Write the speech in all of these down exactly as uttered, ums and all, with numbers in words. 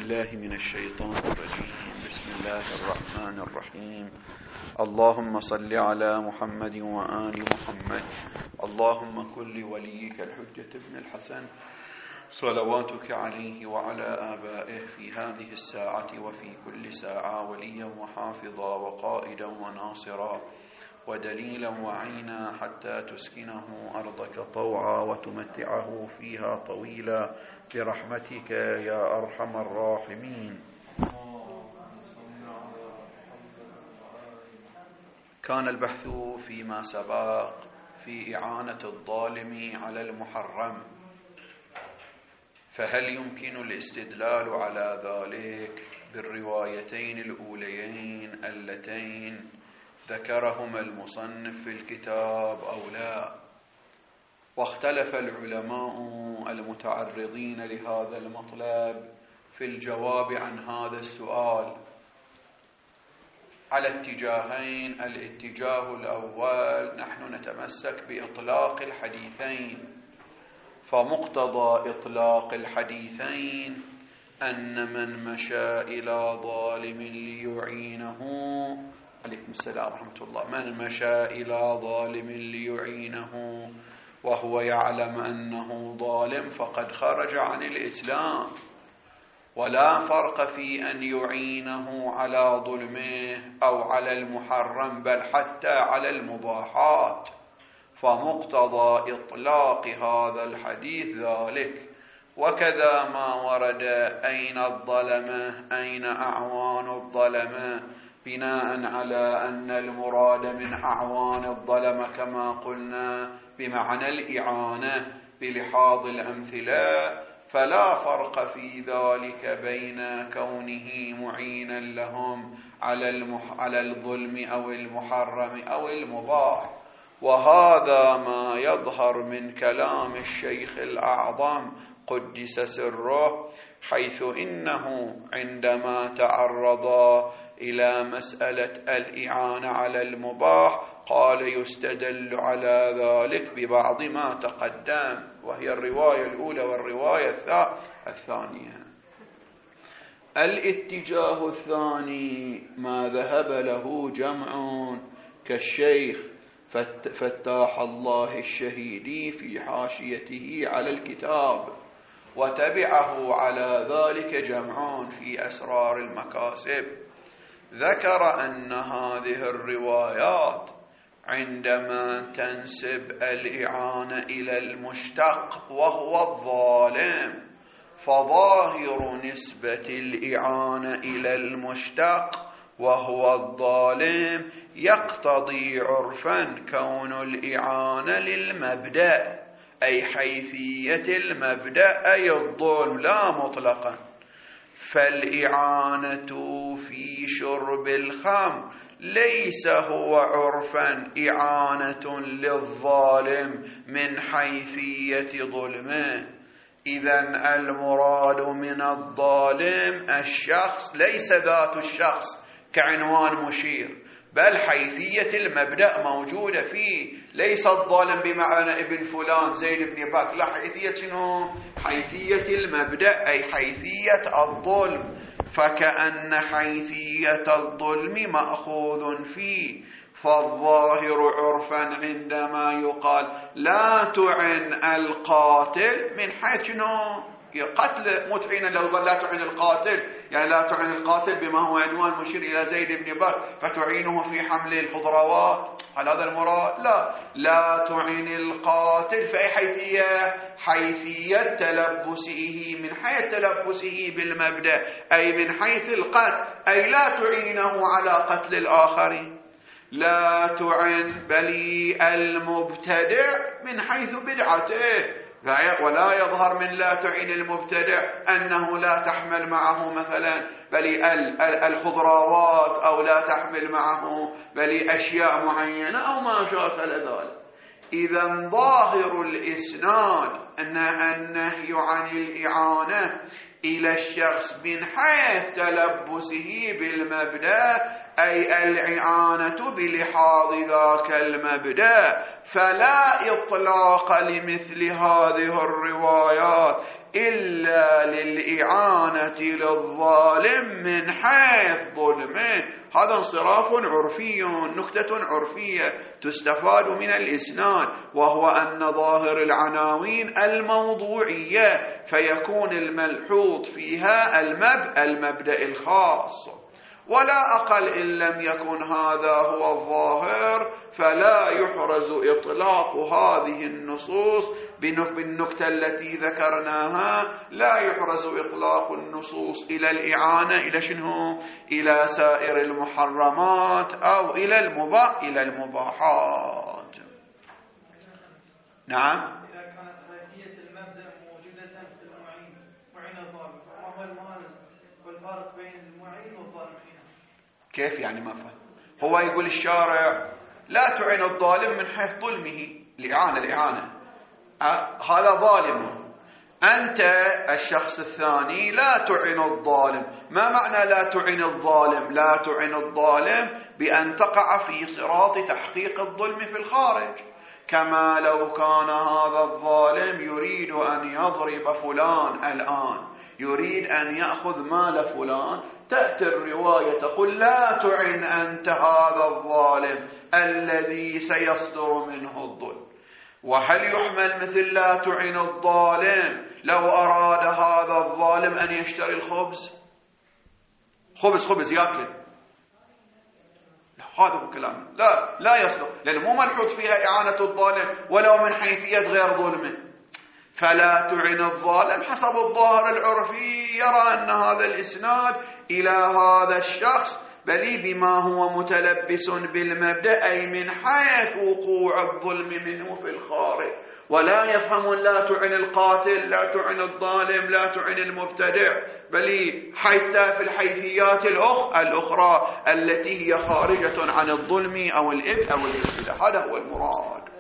بالله من الشيطان الرجيم. بسم الله الرحمن الرحيم. اللهم صل على محمد وآل محمد. اللهم كن لوليك الحجة ابن الحسن صلواتك عليه وعلى آبائه في هذه الساعة وفي كل ساعة وليا وحافظا وقائدا وناصرا ودليلا وعينا حتى تسكنه أرضك طوعا وتمتعه فيها طويلا برحمتك يا أرحم الراحمين. كان البحث فيما سبق في إعانة الظالم على المحرم، فهل يمكن الاستدلال على ذلك بالروايتين الأوليين اللتين ذكرهما المصنف في الكتاب أو لا؟ واختلف العلماء المتعرضين لهذا المطلب في الجواب عن هذا السؤال على اتجاهين. الاتجاه الأول نحن نتمسك بإطلاق الحديثين، فمقتضى إطلاق الحديثين أن من مشى إلى ظالم ليعينه عليكم السلام ورحمة الله من مشى إلى ظالم ليعينه وهو يعلم أنه ظالم فقد خرج عن الإسلام، ولا فرق في أن يعينه على ظلمه أو على المحرم بل حتى على المباحات. فمقتضى إطلاق هذا الحديث ذلك. وكذا ما ورد أين الظلمة أين أعوان الظلمة، بناء على أن المراد من أعوان الظلمة كما قلنا بمعنى الإعانة بلحاظ الأمثلة، فلا فرق في ذلك بين كونه معينا لهم على, المح... على الظلم أو المحرم أو المباح. وهذا ما يظهر من كلام الشيخ الأعظم قدس سره، حيث إنه عندما تعرض إلى مسألة الإعانة على المباح قال يستدل على ذلك ببعض ما تقدم، وهي الرواية الأولى والرواية الثانية. الاتجاه الثاني ما ذهب له جمع كالشيخ فتاح الله الشهيدي في حاشيته على الكتاب، وتبعه على ذلك جمع في أسرار المكاسب، ذكر أن هذه الروايات عندما تنسب الإعانة إلى المشتق وهو الظالم، فظاهر نسبة الإعانة إلى المشتق وهو الظالم يقتضي عرفا كون الإعانة للمبدأ، أي حيثية المبدأ أي الظلم لا مطلقا. فالإعانة في شرب الخمر ليس هو عرفا إعانة للظالم من حيثية ظلمه. إذن المراد من الظالم الشخص ليس ذات الشخص كعنوان مشير، بل حيثية المبدأ موجودة فيه. ليس الظالم بمعنى ابن فلان زيد بن بكر، لا، حيثية شنو؟ حيثية المبدأ أي حيثية الظلم، فكأن حيثية الظلم مأخوذ فيه. فالظاهر عرفا عندما يقال لا تعن القاتل من حيث شنو؟ قتل متعينا لو ظل لا تعين القاتل، يعني لا تعين القاتل بما هو عنوان مشير إلى زيد بن بكر فتعينه في حمل الخضروات، هل هذا المراد؟ لا، لا تعين القاتل فأي حيثية؟ حيثية تلبسه من حيث تلبسه بالمبدأ أي من حيث القتل، أي لا تعينه على قتل الآخرين. لا تعين بل المبتدع من حيث بدعته، ولا يظهر من لا تعين المبتدع أنه لا تحمل معه مثلا بل الخضروات أو لا تحمل معه بل أشياء معينة أو ما شاكل ذلك. إذا ظاهر الإسناد أن النهي عن الإعانة إلى الشخص من حيث تلبسه بالمبدأ أي الإعانة بلحاظ ذاك المبدأ، فلا إطلاق لمثل هذه الروايات إلا للإعانة للظالم من حيث ظلمه. هذا انصراف عرفي، نكتة عرفية تستفاد من الإسناد، وهو أن ظاهر العناوين الموضوعية، فيكون الملحوظ فيها المب المبدأ الخاص، ولا أقل إن لم يكن هذا هو الظاهر فلا يحرز إطلاق هذه النصوص بالنكتة التي ذكرناها، لا يحرز إطلاق النصوص إلى الإعانة إلى شنو؟ إلى سائر المحرمات أو إلى المباح إلى المباحات. نعم. إذا كانت هذه المبدأ موجودة في المعين معين الظالم، فما هو المانع والفرق بين المعين والظالم فيها؟ كيف يعني؟ ما فهم. هو يقول الشارع لا تعين الظالم من حيث ظلمه، الإعانة الإعانة هذا ظالم، أنت الشخص الثاني لا تعين الظالم. ما معنى لا تعين الظالم؟ لا تعين الظالم بأن تقع في صراط تحقيق الظلم في الخارج، كما لو كان هذا الظالم يريد أن يضرب فلان الآن، يريد أن يأخذ مال فلان، تأتي الرواية تقول لا تعن أنت هذا الظالم الذي سيصدر منه الظلم. وهل يحمل مثل لا تعن الظالم لو أراد هذا الظالم أن يشتري الخبز، خبز خبز يأكل؟ لا، هذا هو كلام لا لا يصدق، لأنه مو ملحوظ فيها إعانة الظالم ولو من حيثية غير ظلمه. فلا تعن الظالم حسب الظاهر العرفي يرى أن هذا الإسناد إلى هذا الشخص بل بما هو متلبس بالمبدأ، أي من حيث وقوع الظلم منه في الخارج، ولا يفهم لا تعن القاتل، لا تعن الظالم، لا تعن المبتدع، بل حتى في الحيثيات الأخرى التي هي خارجة عن الظلم أو الإبت أو الإبتداء. هذا هو المراد.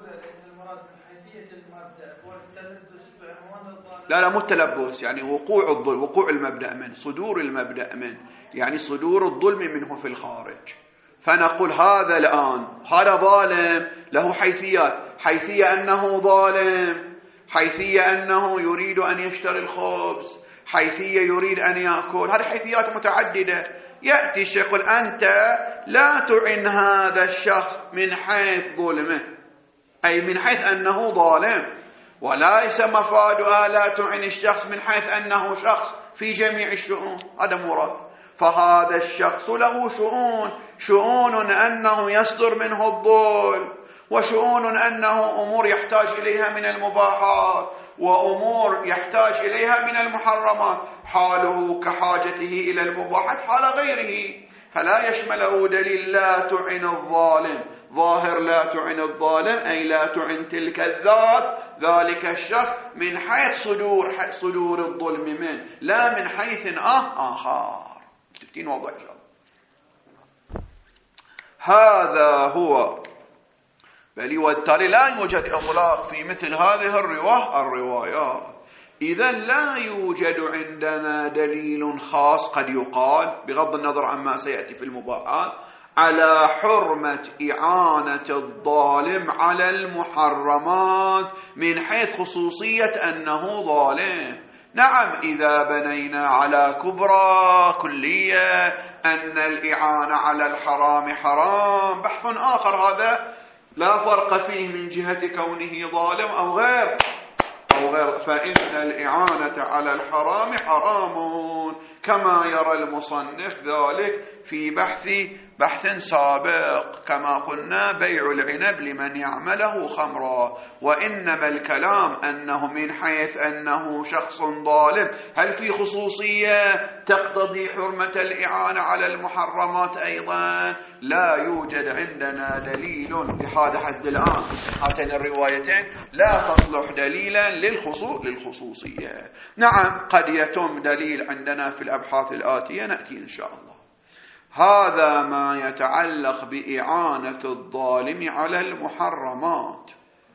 لا لا مو التلبس، يعني وقوع الظلم، وقوع المبدأ من صدور المبدأ من يعني صدور الظلم منه في الخارج. فنقول هذا الآن هذا ظالم له حيثيات، حيثية أنه ظالم، حيثية أنه يريد أن يشتري الخبز، حيثية يريد أن يأكل، هذه حيثيات متعددة. يأتي الشيخ يقول أنت لا تعن هذا الشخص من حيث ظلمه، أي من حيث أنه ظالم، وليس مفادها لا تعن الشخص من حيث أنه شخص في جميع الشؤون. هذا مراد. فهذا الشخص له شؤون، شؤون أنه يصدر منه الظلم، وشؤون أنه أمور يحتاج إليها من المباحات، وأمور يحتاج إليها من المحرمات، حاله كحاجته إلى المباحات حال غيره، فلا يشمله دليل لا تعن الظالم. ظاهر لا تعن الظالم أي لا تعن تلك الذات، ذلك الشخص من حيث صدور حيث صدور الظلم منه، لا من حيث آه آخر. تفتين واضح؟ هذا هو. بل والتالي لا يوجد إطلاق في مثل هذه الرواية الروايات. إذن لا يوجد عندنا دليل خاص قد يقال بغض النظر عما سيأتي في المباحات على حرمة إعانة الظالم على المحرمات من حيث خصوصية أنه ظالم. نعم، إذا بنينا على كبرى كلية أن الإعانة على الحرام حرام، بحث آخر هذا لا فرق فيه من جهة كونه ظالم أو غير أو غير فإن الإعانة على الحرام حرام، كما يرى المصنف ذلك في بحث بحث سابق، كما قلنا بيع العنب لمن يعمله خمرا. وإنما الكلام أنه من حيث أنه شخص ظالم، هل في خصوصية تقتضي حرمة الإعانة على المحرمات أيضا؟ لا يوجد عندنا دليل لهذا حد الآن. هاتين الروايتين لا تصلح دليلا للخصوص للخصوصية. نعم، قد يتم دليل عندنا في الأبحاث الآتية، نأتي إن شاء الله. هذا ما يتعلق بإعانة الظالم على المحرمات.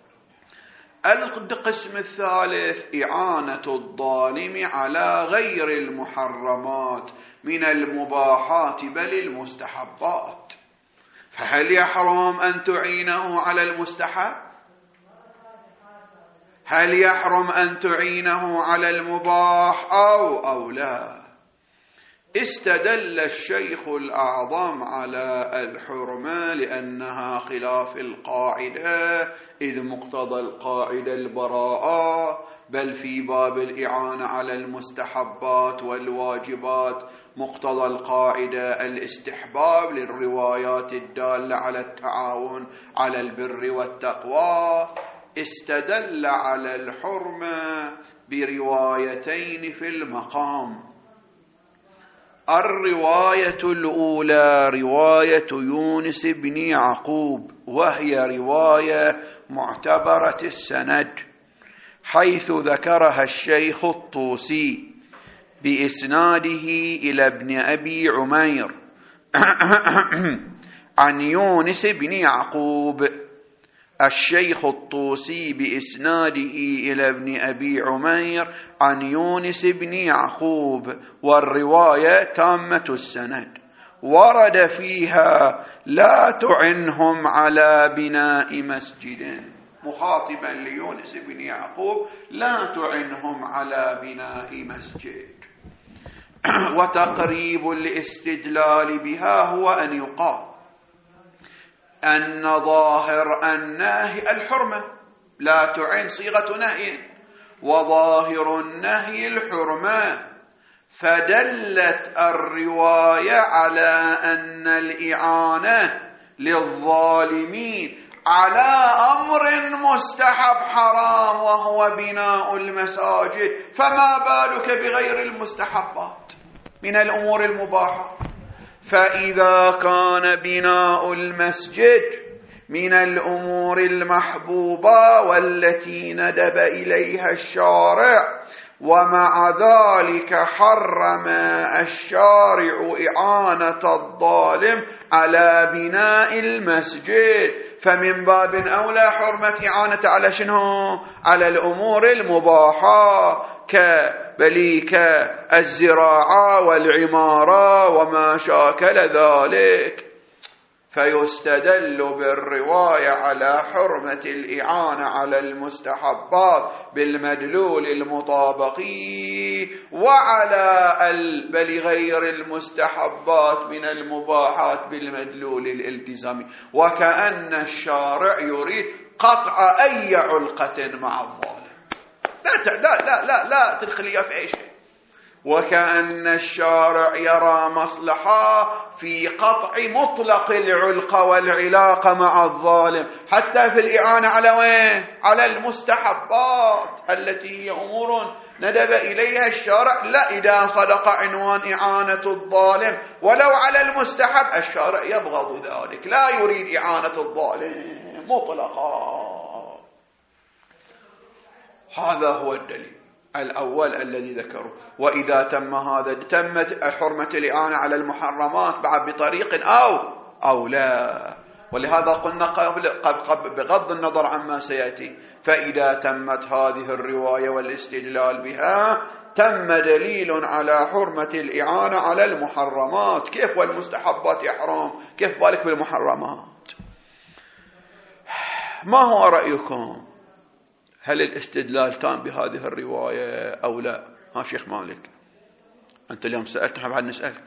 القسم الثالث إعانة الظالم على غير المحرمات من المباحات بل المستحبات. فهل يحرم أن تعينه على المستحب؟ هل يحرم أن تعينه على المباح أو أو لا؟ استدل الشيخ الأعظم على الحرمة لأنها خلاف القاعدة، إذ مقتضى القاعدة البراءة، بل في باب الإعانة على المستحبات والواجبات مقتضى القاعدة الاستحباب للروايات الدالة على التعاون على البر والتقوى. استدل على الحرمة بروايتين في المقام. الرواية الأولى رواية يونس بن يعقوب، وهي رواية معتبرة السند، حيث ذكرها الشيخ الطوسي بإسناده إلى ابن أبي عمير عن يونس بن يعقوب. الشيخ الطوسي بإسناده إلى ابن أبي عمير عن يونس بن يعقوب، والرواية تامة السند. ورد فيها لا تعنهم على بناء مسجد، مخاطبا ليونس بن يعقوب لا تعنهم على بناء مسجد. وتقريب الاستدلال بها هو أن يقال أن ظاهر النهي الحرمة، لا تعين صيغة نهي، وظاهر النهي الحرمة، فدلت الرواية على أن الإعانة للظالمين على أمر مستحب حرام وهو بناء المساجد، فما بالك بغير المستحبات من الأمور المباحة؟ فإذا كان بناء المسجد من الأمور المحبوبة والتي ندب إليها الشارع، ومع ذلك حرم الشارع إعانة الظالم على بناء المسجد، فمن باب أولى حرمة إعانة على شنو؟ على الأمور المباحة كبليك الزراعة والعمارة وما شاكل ذلك. فيستدل بالرواية على حرمة الإعانة على المستحبات بالمدلول المطابقي، وعلى بل غير المستحبات من المباحات بالمدلول الالتزامي، وكأن الشارع يريد قطع أي علقة مع الظالم. لا لا لا لا, لا تدخليها في أي شيء. وكأن الشارع يرى مصلحة في قطع مطلق العلقة والعلاقة مع الظالم، حتى في الإعانة على وين؟ على المستحبات التي هي أمور ندب إليها الشارع. لا، إذا صدق عنوان إعانة الظالم ولو على المستحب الشارع يبغض ذلك، لا يريد إعانة الظالم مطلقا. هذا هو الدليل الأول الذي ذكره. وإذا تم هذا تمت حرمة الإعانة على المحرمات بعد بطريق أو أو لا. ولهذا قلنا قبل قبل بغض النظر عما سيأتي، فإذا تمت هذه الرواية والاستدلال بها تم دليل على حرمة الإعانة على المحرمات. كيف والمستحبات يحرم؟ كيف بالك بالمحرمات؟ ما هو رأيكم؟ هل الاستدلال تام بهذه الرواية أو لا؟ ها شيخ مالك، أنت اليوم سألت، نحن بعد نسألك.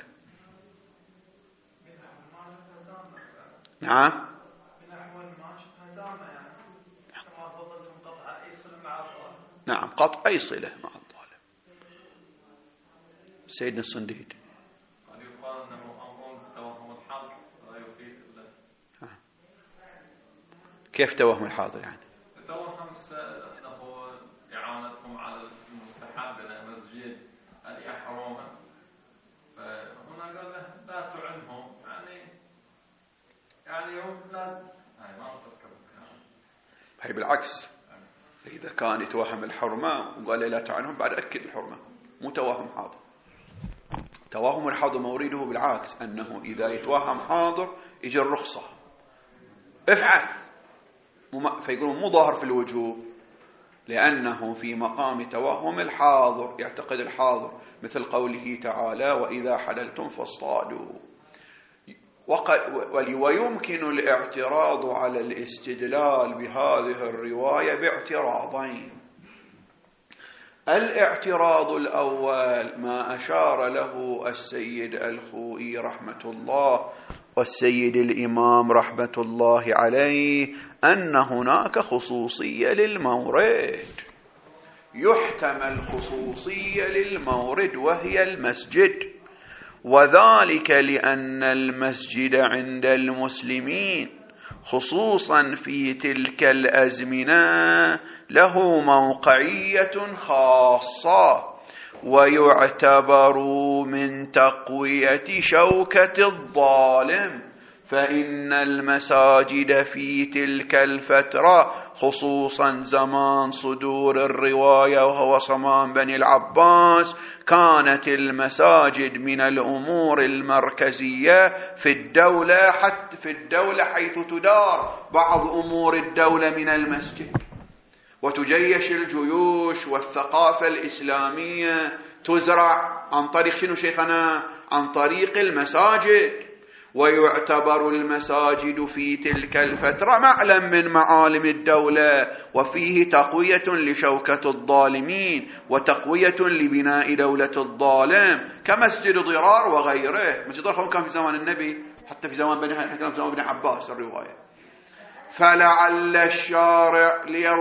نعم. نعم، قطع أي صلة مع الظالم. سيدنا الصنديد. كيف توهم الحاضر يعني؟ توهم أنه إعانتهم على المستحب إلى مسجد هل يحرم، فهنا قال له لا تعنهم، يعني يعني هم لا هاي ما أتذكر. هي بالعكس، إذا كان يتوهم الحرمة وقال لا تعنهم بعد أكد الحرمة، مو توهم حاضر. توهم الحاضر مورده بالعكس، أنه إذا يتوهم حاضر يجي الرخصة افعل، فيقولون مو ظاهر في الوجوب، لأنه في مقام توهم الحاضر، يعتقد الحاضر مثل قوله تعالى وإذا حللتم فاصطادوا. ويمكن الاعتراض على الاستدلال بهذه الرواية باعتراضين. الاعتراض الأول ما أشار له السيد الخوئي رحمة الله والسيد الإمام رحمة الله عليه، أن هناك خصوصية للمورد، يحتمل خصوصية للمورد وهي المسجد، وذلك لأن المسجد عند المسلمين خصوصا في تلك الأزمنة له موقعية خاصة، ويعتبر من تقوية شوكة الظالم، فإن المساجد في تلك الفترة خصوصا زمان صدور الرواية وهو زمان بني العباس كانت المساجد من الأمور المركزية في الدولة، حتى في الدولة حيث تدار بعض أمور الدولة من المسجد، وتجيش الجيوش والثقافة الإسلامية تزرع عن طريق شنو شيخنا؟ عن طريق المساجد. ويعتبر المساجد في تلك الفترة معلم من معالم الدولة، وفيه تقوية لشوكة الظالمين وتقوية لبناء دولة الظالم، كمسجد ضرار وغيره. مسجد ضرار كان في زمان النبي، حتى في زمان بني كان في زمان بني عباس الرواية. فلعل الشارع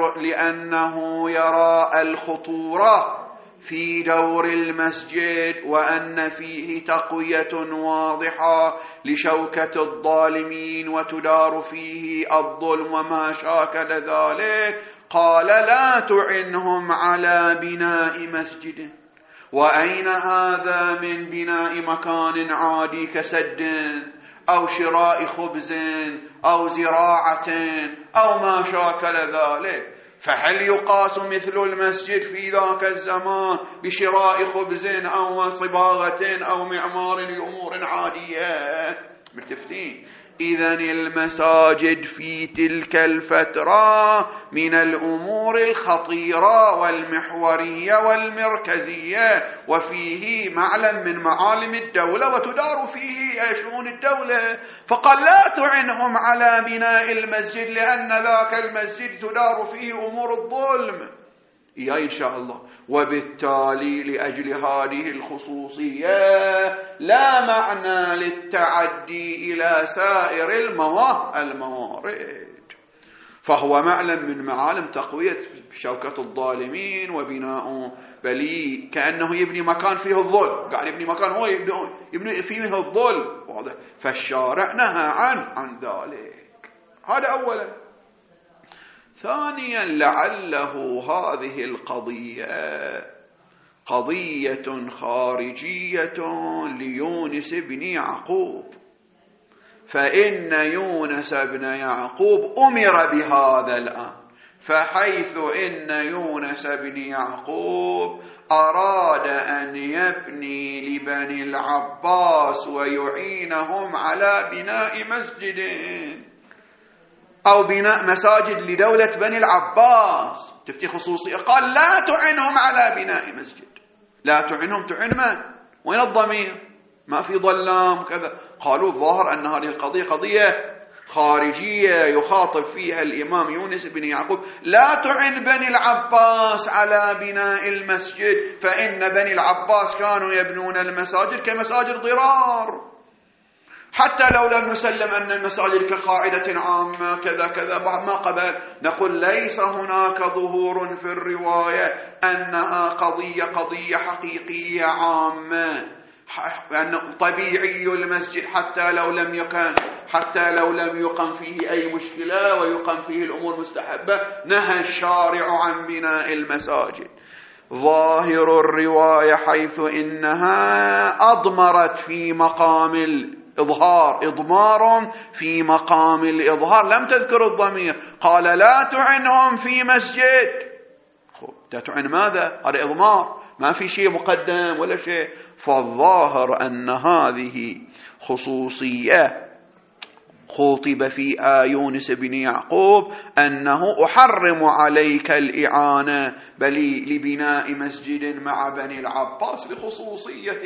لأنه يرى الخطورة في دور المسجد وأن فيه تقوية واضحة لشوكة الظالمين وتدار فيه الظلم وما شاكل ذلك، قال لا تعنهم على بناء مسجد. وأين هذا من بناء مكان عادي كسد أو شراء خبز أو زراعة أو ما شاكل ذلك؟ فهل يقاس مثل المسجد في ذاك الزمان بشراء خبز أو صباغة أو معمار لأمور عادية؟ متفتين. إذن المساجد في تلك الفترة من الأمور الخطيرة والمحورية والمركزية، وفيه معلم من معالم الدولة وتدار فيه شؤون الدولة. فقال لا تعنهم على بناء المسجد لأن ذاك المسجد تدار فيه أمور الظلم يا إن شاء الله. وبالتالي لأجل هذه الخصوصية لا معنى للتعدي إلى سائر الموارد، فهو معلم من معالم تقوية شوكة الظالمين وبناء بلي كأنه يبني مكان فيه الظلم، قاعد يبني مكان هو يبني, يبني فيه الظلم، فالشارع نهى عن عن ذلك. هذا أولا. ثانيا لعله هذه القضية قضية خارجية ليونس بن يعقوب، فإن يونس بن يعقوب أمر بهذا الآن، فحيث إن يونس بن يعقوب أراد أن يبني لبني العباس ويعينهم على بناء مسجد أو بناء مساجد لدولة بني العباس، تفتي خصوصية، قال لا تعنهم على بناء مسجد. لا تعنهم، تعن من؟ وين الضمير؟ ما في ظلام كذا. قالوا الظاهر أن هذه القضية قضية خارجية يخاطب فيها الإمام يونس بن يعقوب، لا تعن بني العباس على بناء المسجد، فإن بني العباس كانوا يبنون المساجد كمساجد ضرار، حتى لو لم نسلم أن المساجد كقاعدة عامة كذا كذا ما قبل. نقول ليس هناك ظهور في الرواية أنها قضية قضية حقيقية عامة، أنه طبيعي المسجد حتى لو لم يكن حتى لو لم يقم فيه أي مشكلة ويقم فيه الأمور مستحبة، نهى الشارع عن بناء المساجد. ظاهر الرواية حيث إنها أضمرت في مقام الإظهار، إضمار في مقام الإظهار، لم تذكر الضمير، قال لا تعنهم في مسجد. تتعن ماذا؟ هذا إضمار، ما في شيء مقدم ولا شيء. فالظاهر أن هذه خصوصية خطب في يونس بن يعقوب أنه أحرم عليك الإعانة بل لبناء مسجد مع بني العباس لخصوصية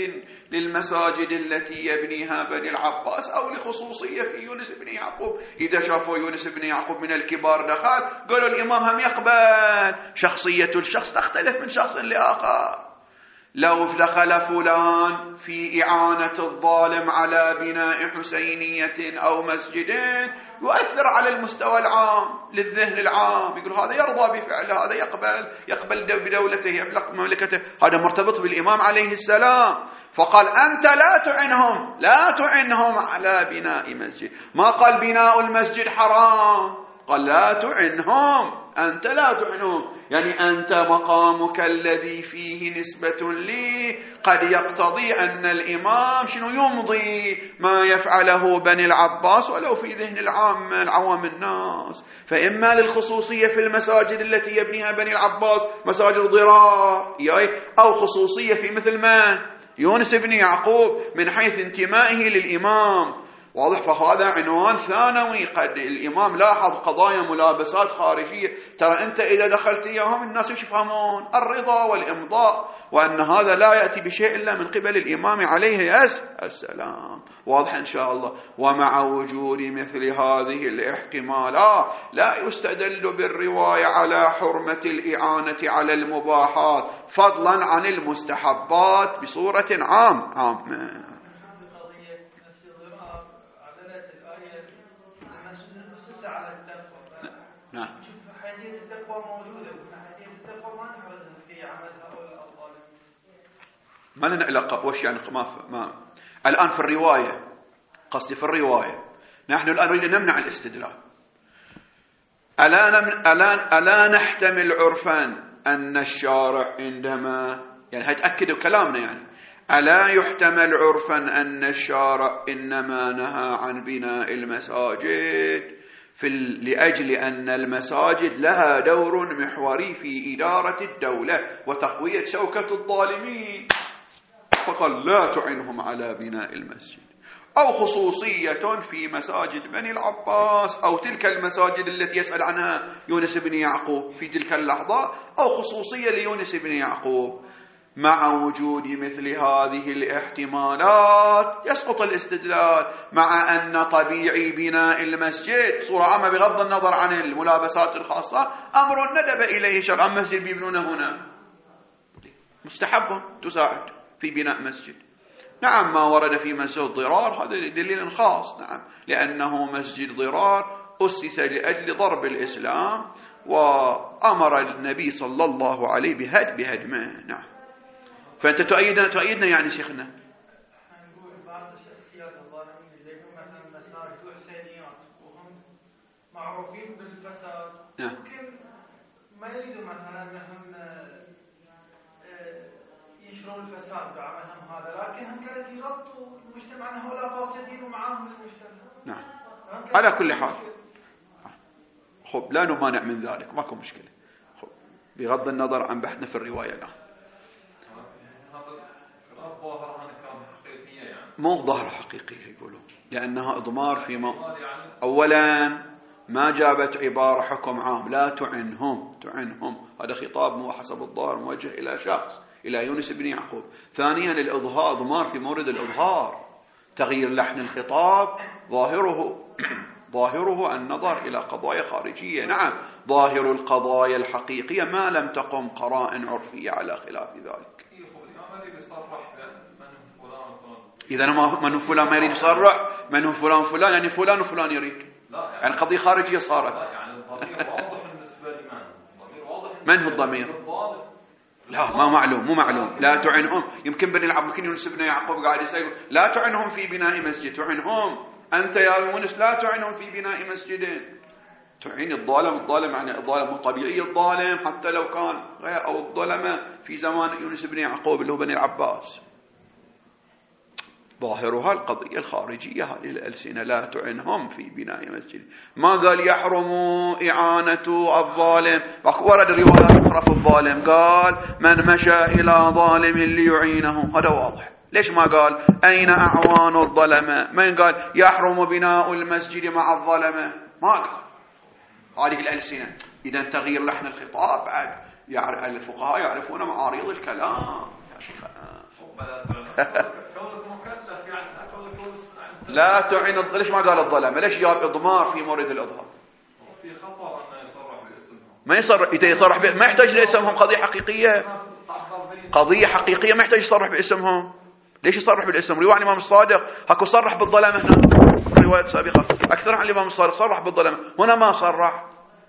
للمساجد التي يبنيها بني العباس أو لخصوصية في يونس بن يعقوب. إذا شافوا يونس بن يعقوب من الكبار دخل، قالوا الإمام هم يقبل. شخصية الشخص تختلف من شخص لآخر. لو دخل فلان في إعانة الظالم على بناء حسينية أو مسجد يؤثر على المستوى العام للذهن العام، يقول هذا يرضى بفعل، هذا يقبل يقبل بدولته يفلق مملكته، هذا مرتبط بالإمام عليه السلام. فقال أنت لا تعنهم، لا تعنهم على بناء مسجد. ما قال بناء المسجد حرام، قال لا تعنهم، أنت لا تعنهم، يعني أنت مقامك الذي فيه نسبة لي قد يقتضي أن الإمام شنو يمضي ما يفعله بني العباس ولو في ذهن العام العوام الناس. فإما للخصوصية في المساجد التي يبنيها بني العباس مساجد ضرار، أو خصوصية في مثل ما يونس بن يعقوب من حيث انتمائه للإمام. واضح؟ فهذا عنوان ثانوي. قد الإمام لاحظ قضايا ملابسات خارجية، ترى أنت إذا دخلت إياهم الناس ايش يفهمون؟ الرضا والإمضاء، وأن هذا لا يأتي بشيء إلا من قبل الإمام عليه السلام. واضح إن شاء الله. ومع وجود مثل هذه الاحتمالات لا يستدل بالرواية على حرمة الإعانة على المباحات فضلا عن المستحبات بصورة عام عامة. نعم. شوف حديث التقوى موجودة، وحديث التقوى ما نحرزها في عمل هؤلاء الظالمين. ما لنا علاقة وش يعني ما, ما الآن في الرواية، قصدي في الرواية نحن الآن نريد نمنع الاستدلال. ألا, نمن ألا, ألا نحتمل عرفا أن الشارع عندما يعني هيتأكد كلامنا يعني ألا يحتمل عرفا أن الشارع إنما نهى عن بناء المساجد في لأجل أن المساجد لها دور محوري في إدارة الدولة وتقوية شوكة الظالمين، فقال لا تعنهم على بناء المسجد، أو خصوصية في مساجد بني العباس أو تلك المساجد التي يسأل عنها يونس بن يعقوب في تلك اللحظة، أو خصوصية ليونس بن يعقوب. مع وجود مثل هذه الاحتمالات يسقط الاستدلال، مع أن طبيعي بناء المسجد صورة عامة بغض النظر عن الملابسات الخاصة أمر ندب إليه شرعا. مسجد بيبنونه هنا مستحب تساعد في بناء مسجد. نعم ما ورد في مسجد ضرار هذا دليل خاص، نعم لأنه مسجد ضرار أسس لأجل ضرب الإسلام وأمر النبي صلى الله عليه بهد بهدمه. نعم. فأنت تؤيدنا تؤيدنا يعني شيخنا. نقول بعض الشخصيات الظالمين اللي هم مثلا مساجد وحسينيات وهم معروفين بالفساد، نعم. ممكن ما يريدوا مثلا انهم ينشرون الفساد بعملهم هذا، لكن هم قاعد يغطوا المجتمع ان هؤلاء فاسدين ومعاهم المجتمع. نعم. على كل حال خب لا نمانع من ذلك، ماكو مشكلة. خب بغض النظر عن بحثنا في الرواية الآن. مو ظاهرة حقيقية يقولون، لأنها إضمار في ما أولا ما جابت عبارة حكم عام لا تعنهم تعنهم، هذا خطاب مو حسب الظاهر موجه إلى شخص إلى يونس بن يعقوب. ثانيا الإظهار إضمار في مورد الإظهار، تغيير لحن الخطاب ظاهره ظاهره النظر إلى قضايا خارجية. نعم ظاهر القضايا الحقيقية ما لم تقم قرائن عرفية على خلاف ذلك. إذا من هو فلان ما يريد يصرح، من هو فلان فلان يعني فلان وفلان يريد، يعني قضية خارجية صارت. يعني الضمير واضح بالنسبة لمن؟ الضمير واضح. من هو الضمير؟ لا ما معلوم مو معلوم. لا تعنهم، يمكن بني العب يمكن يونس بن يعقوب قاعد يسأل لا تعنهم في بناء مسجد، تعنهم أنت يا يونس لا تعنهم في بناء مسجد. تعين الظالم، الظالم يعني الظالم طبيعي الظالم حتى لو كان أو الظلمة في زمان يونس بن يعقوب اللي هو بني العباس. ظاهرها القضية الخارجية هذه الألسنة لا تعنهم في بناء مسجد. ما قال يحرموا إعانة الظالم، ورد روايات أخرى في الظالم قال من مشى إلى ظالم ليعينه، هذا واضح. ليش ما قال أين أعوان الظلمة؟ من قال يحرم بناء المسجد مع الظلمة؟ ما قال. هذه الألسنة إذا تغيير لحن الخطاب بعد يعرف الفقهاء يعرفون معارض الكلام يا شيخنا. كونك مكلف يعني كونك لا تعين. ليش ما قال الظلمة؟ ليش جاب إضمار في مورد الإظهار؟ في خطر أنه يصرح باسمهم. ما يصرح، إذا يصرح ب... ما يحتاج لاسمهم. قضية حقيقية، قضية حقيقية ما يحتاج يصرح باسمهم. ليش يصرح بالاسم؟ رواية الإمام الصادق هكو صرح بالظلمة هنا، رواية سابقة أكثر عن الإمام الصادق صرح بالظلمة، هنا ما صرح.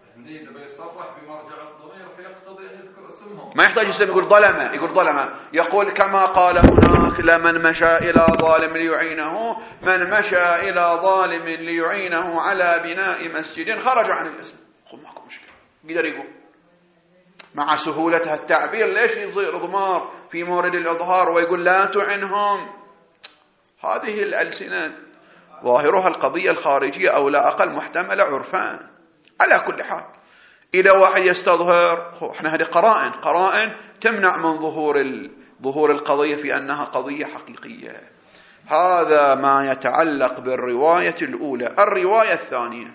ما يحتاج يسمي يقول ظلمة، يقول ظلمة، يقول كما قال هناك لمن مشى إلى ظالم ليعينه، من مشى إلى ظالم ليعينه على بناء مسجد خرج عن الاسم. خذ ماكو مشكلة، قدر يقول مع سهولة التعبير. ليش يصير إضمار في مورد الإظهار ويقول لا تعنهم؟ هذه الألسنة ظاهرها القضية الخارجية أو لا أقل محتملة عرفان. على كل حال إذا واحد يستظهر، احنا هذه قرائن قرائن تمنع من ظهور ظهور القضية في أنها قضية حقيقية. هذا ما يتعلق بالرواية الأولى. الرواية الثانية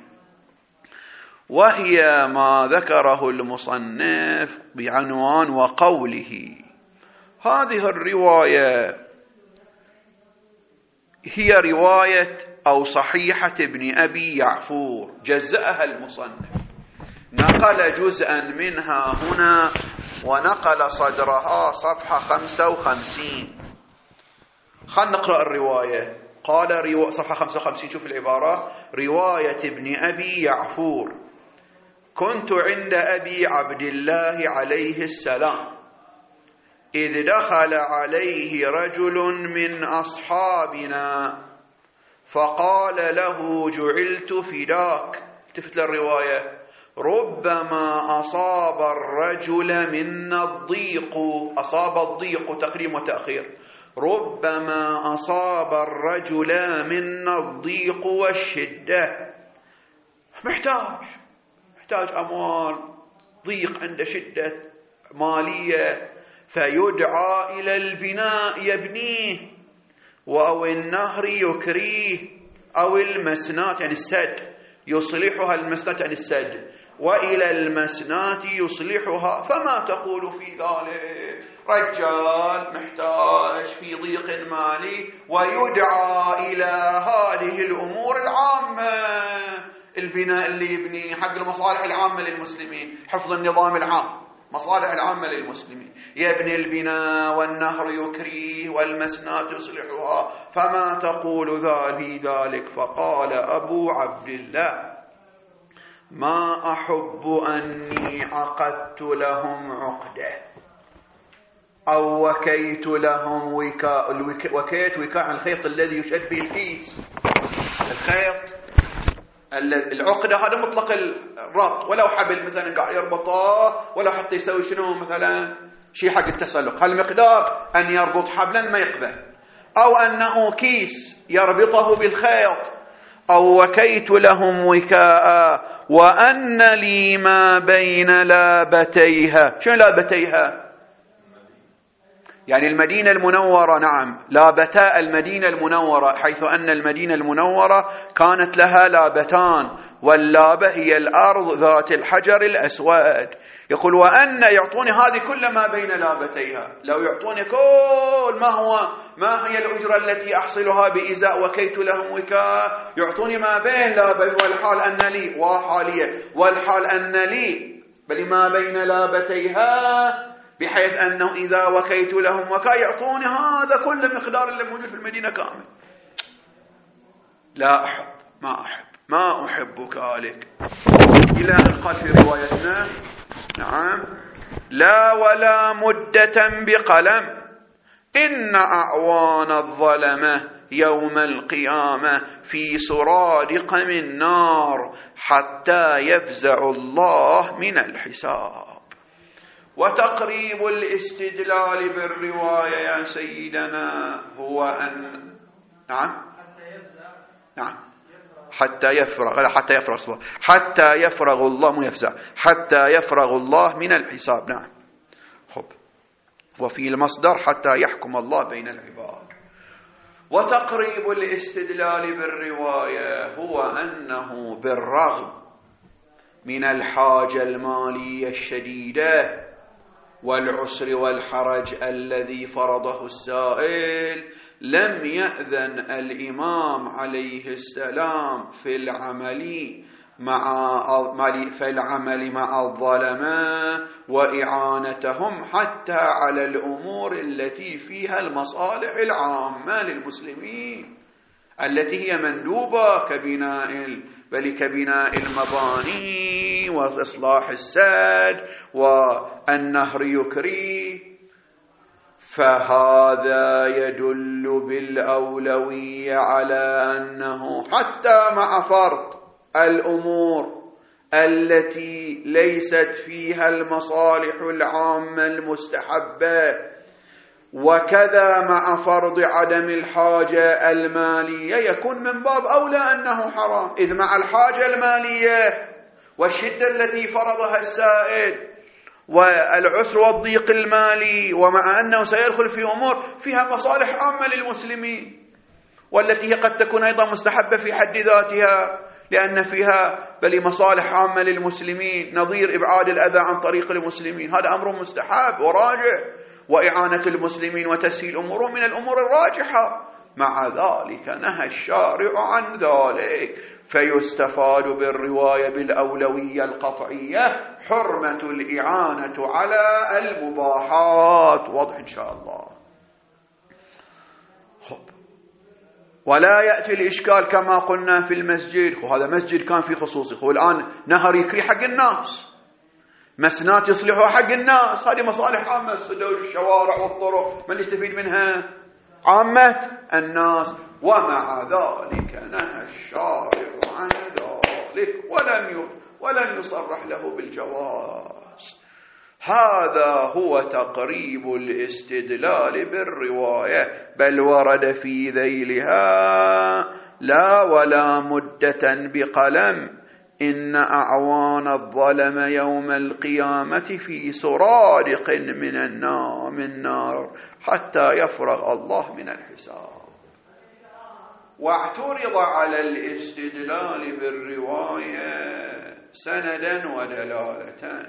وهي ما ذكره المصنف بعنوان وقوله. هذه الرواية هي رواية أو صحيحة ابن أبي يعفور، جزأها المصنف، نقل جزءا منها هنا ونقل صدرها صفحة خمسة وخمسين. خلنا نقرأ الرواية. قال روا... صفحة خمسة وخمسين، شوف العبارة: رواية ابن أبي يعفور: كنت عند أبي عبد الله عليه السلام إذ دخل عليه رجل من أصحابنا فقال له: جعلت فداك. التفت للرواية: ربما أصاب الرجل منا الضيق. أصاب الضيق تقديم وتأخير. ربما أصاب الرجل منا الضيق والشدة. محتاج محتاج أموال، ضيق، عنده شدة مالية، فيدعى إلى البناء يبنيه، أو النهر يكريه، أو المسنات يعني السد يصلحها، المسنات يعني السد، وإلى المسنات يصلحها. فما تقول في ذلك؟ رجال محتاج في ضيق مالي ويدعى إلى هذه الأمور العامة، البناء اللي يبني حق المصالح العامة للمسلمين، حفظ النظام العام، مصالح العامة للمسلمين، يبني البناء والنهر يكريه والمسنات يصلحها. فما تقول في ذلك؟ فقال أبو عبد الله: ما أحب أني عقدت لهم عقدة أو وكيت لهم وكاء. وكيت وكاء الخيط الذي يشد به الكيس، الخيط العقدة هذا مطلق الربط، ولو حبل مثلا قاعد يربطه، ولو حتى يسوي شنو مثلا شيء حق التسلق، هالمقدار أن يربط حبلا ما يقبل، أو أنه كيس يربطه بالخيط. أو وكيت لهم وكاء وأن لي ما بين لابتيها. شنو لابتيها؟ يعني المدينة المنورة، نعم، لابتاء المدينة المنورة، حيث أن المدينة المنورة كانت لها لابتان، واللابة هي الأرض ذات الحجر الأسود. يقول وأن يعطوني هذه كل ما بين لابتيها، لو يعطوني كل ما هو ما هي الأجرة التي أحصلها بإزاء وكيت لهم وكاء، يعطوني ما بين لابتي، والحال أن لي وحالية، والحال أن لي بل ما بين لابتيها، بحيث أنه إذا وكيت لهم وكاء يعطوني هذا كل مقدار اللي موجود في المدينة كامل. لا أحب، ما أحب، ما أحب ذلك. إلى أن قال في روايتنا: نعم، لا ولا مدة بقلم إن أعوان الظلمة يوم القيامة في سرادق من نار حتى يفزع الله من الحساب. وتقريب الاستدلال بالرواية يا سيدنا هو أن نعم نعم حتى يفرغ لا حتى يفرغ صبا. حتى يفرغ الله مو يفزع، حتى يفرغ الله من الحساب. نعم. خب، وفي المصدر حتى يحكم الله بين العباد. وتقريب الاستدلال بالرواية هو أنه بالرغم من الحاجة المالية الشديدة والعسر والحرج الذي فرضه السائل، لم يأذن الإمام عليه السلام في العمل مع في العمل مع الظلمة وإعانتهم حتى على الأمور التي فيها المصالح العامة للمسلمين التي هي مندوبة كبناء بل كبناء المباني وإصلاح السد والنهر يكري. فهذا يدل بالأولوية على أنه حتى مع فرض الأمور التي ليست فيها المصالح العامة المستحبة وكذا مع فرض عدم الحاجة المالية يكون من باب أولى أنه حرام، إذ مع الحاجة المالية والشدة التي فرضها السائل والعسر والضيق المالي ومع أنه سيدخل في أمور فيها مصالح عامة للمسلمين والتي هي قد تكون أيضا مستحبة في حد ذاتها لأن فيها بل مصالح عامة للمسلمين نظير إبعاد الأذى عن طريق المسلمين، هذا أمر مستحب وراجع، وإعانة المسلمين وتسهيل أمورهم من الأمور الراجحة. مع ذلك نهى الشارع عن ذلك، فيستفاد بالرواية بالأولوية القطعية حرمة الإعانة على المباحات. واضح إن شاء الله. خب، ولا يأتي الإشكال كما قلنا في المسجد، وهذا مسجد كان في خصوصه، والآن نهر يكري حق الناس، مسنات يصلحوا حق الناس، هذه مصالح عامة، السدود الشوارع والطرق من يستفيد منها؟ عامة الناس. ومع ذلك نهى الشارع عن ذلك ولم ولم يصرح له بالجواز. هذا هو تقريب الاستدلال بالرواية، بل ورد في ذيلها لا ولا مدة بقلم إن أعوان الظلم يوم القيامة في سرادق من النار من نار حتى يفرغ الله من الحساب. واعترض على الاستدلال بالرواية سندا ودلالة.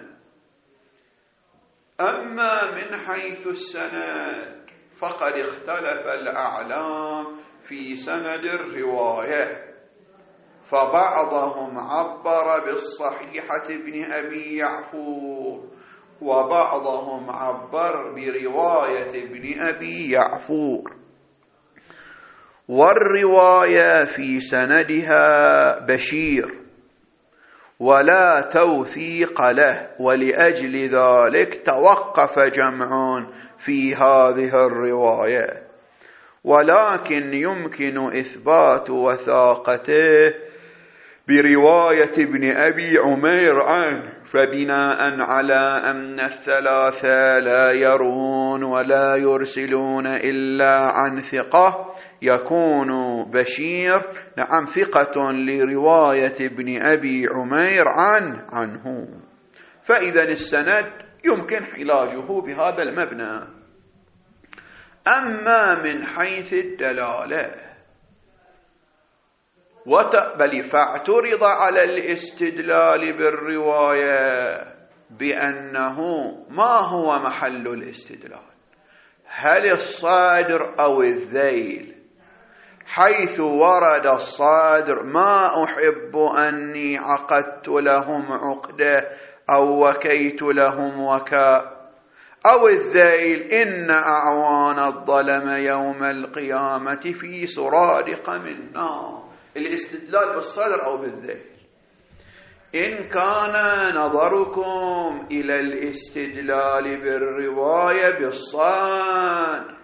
أما من حيث السند فقد اختلف الأعلام في سند الرواية، فبعضهم عبر بالصحيحة ابن أبي يعفور وبعضهم عبر برواية ابن أبي يعفور. والرواية في سندها بشير ولا توثيق له، ولأجل ذلك توقف جمع في هذه الرواية، ولكن يمكن إثبات وثاقته برواية ابن أبي عمير عنه، فبناء على أن الثلاثة لا يرون ولا يرسلون إلا عن ثقة يكون بشير نعم ثقة لرواية ابن أبي عمير عنه عنه. فإذا السند يمكن علاجه بهذا المبنى. أما من حيث الدلالة بل فاعترض على الاستدلال بالرواية بأنه ما هو محل الاستدلال، هل الصادر أو الذيل؟ حيث ورد الصادر ما أحب أني عقدت لهم عقدة أو وكيت لهم وكاء، أو الذيل إن أعوان الظلم يوم القيامة في سرادق من نار. الاستدلال بالصدر أو بالذيل. إن كان نظركم إلى الاستدلال بالرواية بالصدر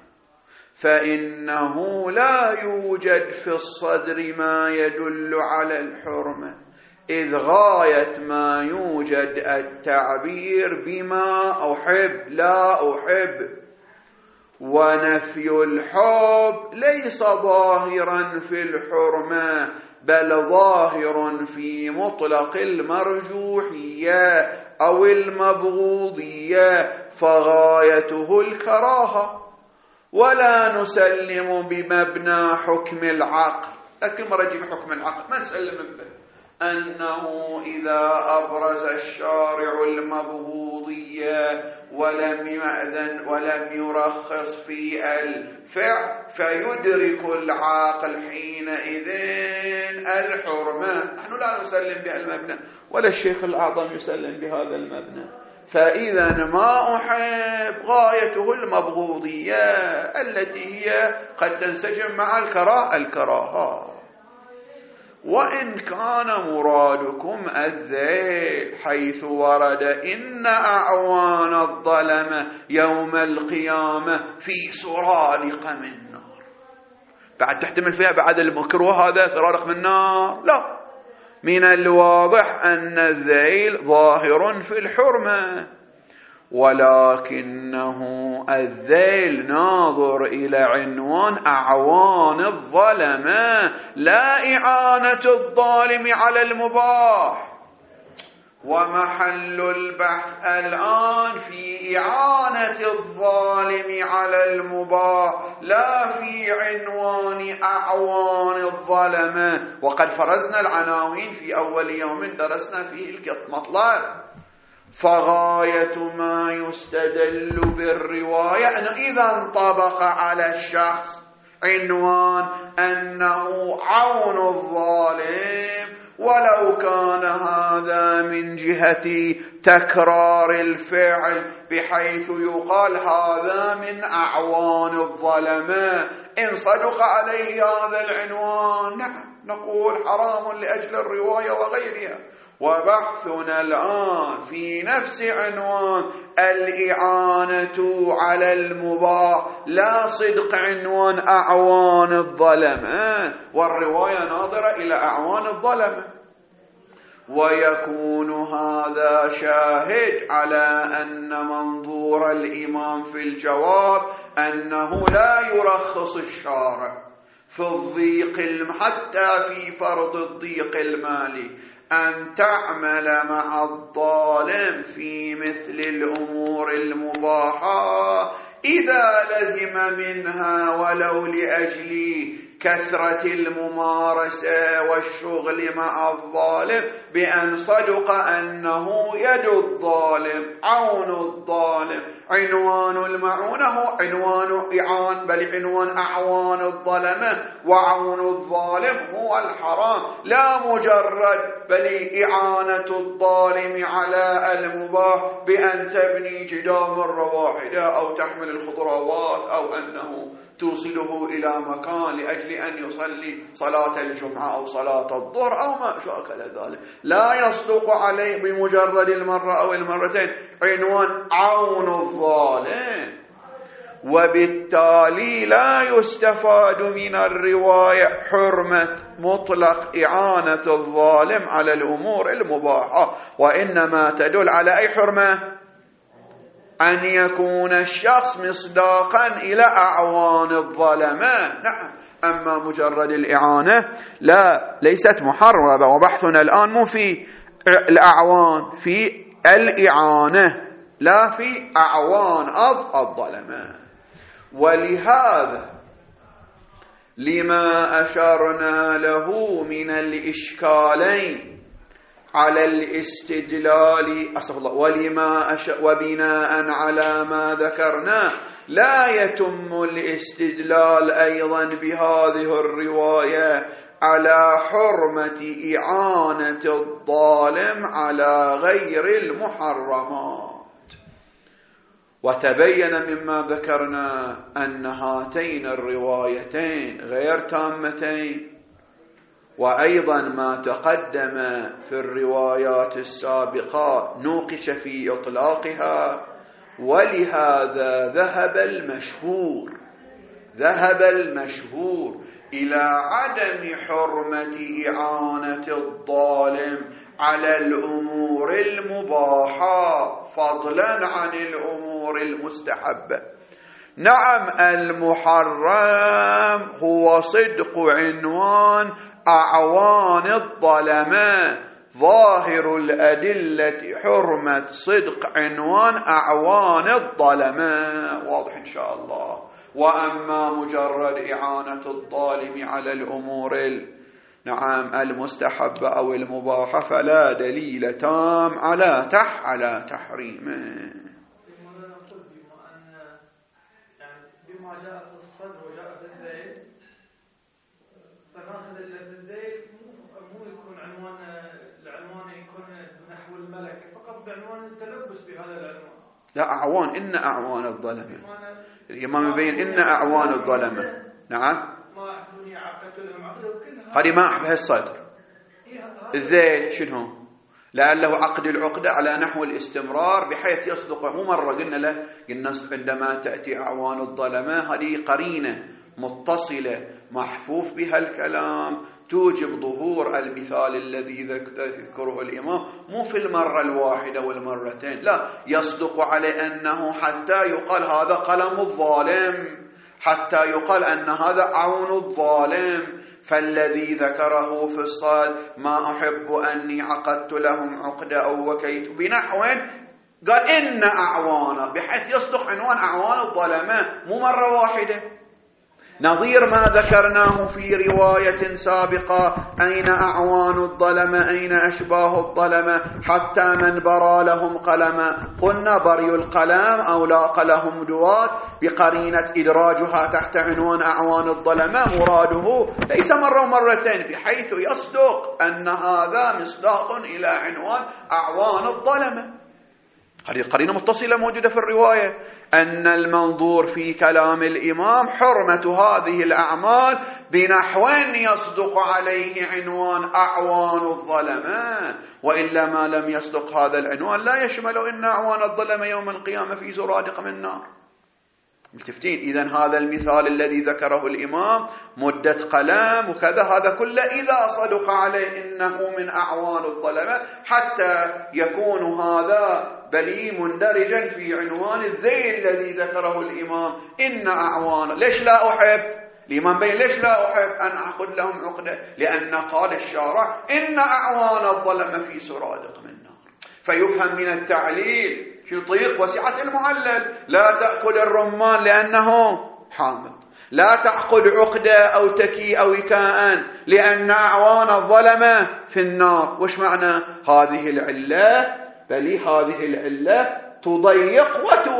فإنه لا يوجد في الصدر ما يدل على الحرمة، إذ غاية ما يوجد التعبير بما أحب لا أحب، ونفي الحب ليس ظاهرا في الحرمة بل ظاهر في مطلق المرجوحية أو المبغوضية، فغايته الكراهة، ولا نسلم بمبنى حكم العقل. لكن مرة يجيب حكم العقل ما نسلم به، أنه إذا أبرز الشارع المبغوضية ولم يأذن ولم يرخص في الفعل فيدرك العاقل حينئذ الحرمة. نحن لا نسلم بهالمبنى ولا الشيخ الأعظم يسلم بهذا المبنى. فإذا ما أحب غايته المبغوضية التي هي قد تنسجم مع الكراهة الكراهة. وإن كان مرادكم الذيل حيث ورد إن أعوان الظلمة يوم القيامة في سرادق من نار، بعد تحتمل فيها بعد المكروه هذا سرادق من نار؟ لا، من الواضح أن الذيل ظاهر في الحرمة، ولكنه الذيل ناظر إلى عنوان أعوان الظلمة لا إعانة الظالم على المباح. ومحل البحث الآن في إعانة الظالم على المباح لا في عنوان أعوان الظلمة. وقد فرزنا العناوين في أول يوم درسنا فيه المطلب. فغاية ما يستدل بالرواية أن إذا انطبق على الشخص عنوان أنه عون الظالم، ولو كان هذا من جهة تكرار الفعل بحيث يقال هذا من أعوان الظلمة، إن صدق عليه هذا العنوان نعم نقول حرام لأجل الرواية وغيرها. وبحثنا الآن في نفس عنوان الإعانة على المباح لا صدق عنوان أعوان الظلمة، والرواية ناظرة إلى أعوان الظلمة. ويكون هذا شاهد على أن منظور الإمام في الجواب أنه لا يرخص الشارع في الضيق حتى في فرض الضيق المالي أن تعمل مع الظالم في مثل الأمور المباحة إذا لزم منها ولو لأجل كثرة الممارسة والشغل مع الظالم، بأن صدق أنه يد الظالم عون الظالم. عنوان المعونة هو عنوان إعان بل عنوان أعوان الظلمة، وعون الظالم هو الحرام لا مجرد بل إعانة الظالم على المباح بأن تبني جدار مرة واحدة أو تحمل الخضروات أو أنه توصله إلى مكان لأجل أن يصلي صلاة الجمعة أو صلاة الظهر أو ما شاكل ذلك. لا يصدق عليه بمجرد المرة أو المرتين عنوان عون الظالم. وبالتالي لا يستفاد من الرواية حرمة مطلق إعانة الظالم على الأمور المباحة، وإنما تدل على أي حرمة؟ أن يكون الشخص مصداقا إلى أعوان الظلمة. نعم، أما مجرد الإعانة لا، ليست محرمة. وبحثنا الآن مو في الأعوان، في الإعانة لا في أعوان الظلمة. ولهذا لما أشرنا له من الإشكالين على الاستدلال أستغفر الله ولما أش... وبناء على ما ذكرنا لا يتم الاستدلال أيضا بهذه الرواية على حرمة إعانة الظالم على غير المحرمات. وتبين مما ذكرنا أن هاتين الروايتين غير تامتين، وأيضا ما تقدم في الروايات السابقة نوقش في إطلاقها. ولهذا ذهب المشهور ذهب المشهور إلى عدم حرمة إعانة الظالم على الأمور المباحة فضلا عن الأمور المستحبة. نعم، المحرم هو صدق عنوان أعوان الظلمة، ظاهر الأدلة حرمة صدق عنوان أعوان الظلمة، واضح إن شاء الله. وأما مجرد إعانة الظالم على الأمور نعم المستحب أو المباح فلا دليل تام على تح على تحريمه. بما جاء في الصدر وجاء في الذيل فناخذ اللي في الذيل مو يكون عنوان العنوان يكون نحو الملكة فقط بعنوان التلبس بهذا العنوان. لا أعوان إن أعوان الظلمة. الإمام يبين إن أعوان الظلمة. نعم ما أحبني عقدت لهم عقد وكلها هذه ما أحبها الصدر. الذيل شنو؟ لعله عقد العقدة على نحو الاستمرار بحيث يصدق. مو مرة قلنا له قلنا عندما تأتي أعوان الظلمة هذه قرينة متصلة محفوف بها الكلام توجب ظهور المثال الذي ذكره الإمام مو في المرة الواحدة والمرتين، لا يصدق عليه أنه حتى يقال هذا قلم الظالم، حتى يقال أن هذا عون الظالم. فالذي ذكره في الصاد ما أحب أني عقدت لهم عقدة أو وكيت بنحو قال إن أعوانا بحيث يصدق عنوان أعوان الظلمة مو مرة واحدة. نظير ما ذكرناه في رواية سابقة أين أعوان الظلمة أين أشباه الظلمة حتى من برى لهم قلما قلنا بري القلم أو لاق لهم دوات بقرينة إدراجها تحت عنوان أعوان الظلمة مراده ليس مرة ومرتين بحيث يصدق أن هذا مصداق إلى عنوان أعوان الظلمة. هذه قرينة متصلة موجودة في الرواية أن المنظور في كلام الإمام حرمة هذه الأعمال بنحو يصدق عليه عنوان أعوان الظلمة، وإلا ما لم يصدق هذا العنوان لا يشمل إن أعوان الظلمة يوم القيامة في زرادق من نار. ملتفتين؟ إذن هذا المثال الذي ذكره الإمام مدة قلم وكذا هذا كله إذا صدق عليه إنه من أعوان الظلمة حتى يكون هذا بلي مندرجا في عنوان الذيل الذي ذكره الإمام إن أعوان. ليش لا أحب؟ الإمام بين ليش لا أحب أن أخذ لهم عقدة؟ لأن قال الشارع إن أعوان الظلمة في سرادق من نار. فيفهم من التعليل في طريق وسعة المعلل لا تأكل الرمان لأنه حامض، لا تعقد عقدة أو تكي أو وكاء لأن أعوان الظلمة في النار. وش معنى هذه العلة؟ بل هذه العلة تضيق